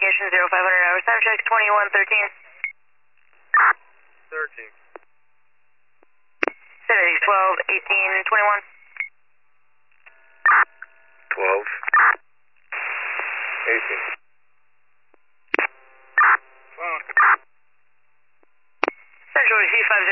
communication 0500 hours. Time check 2113. 13. 70, 12, 18, 21. 12. 18. Central C50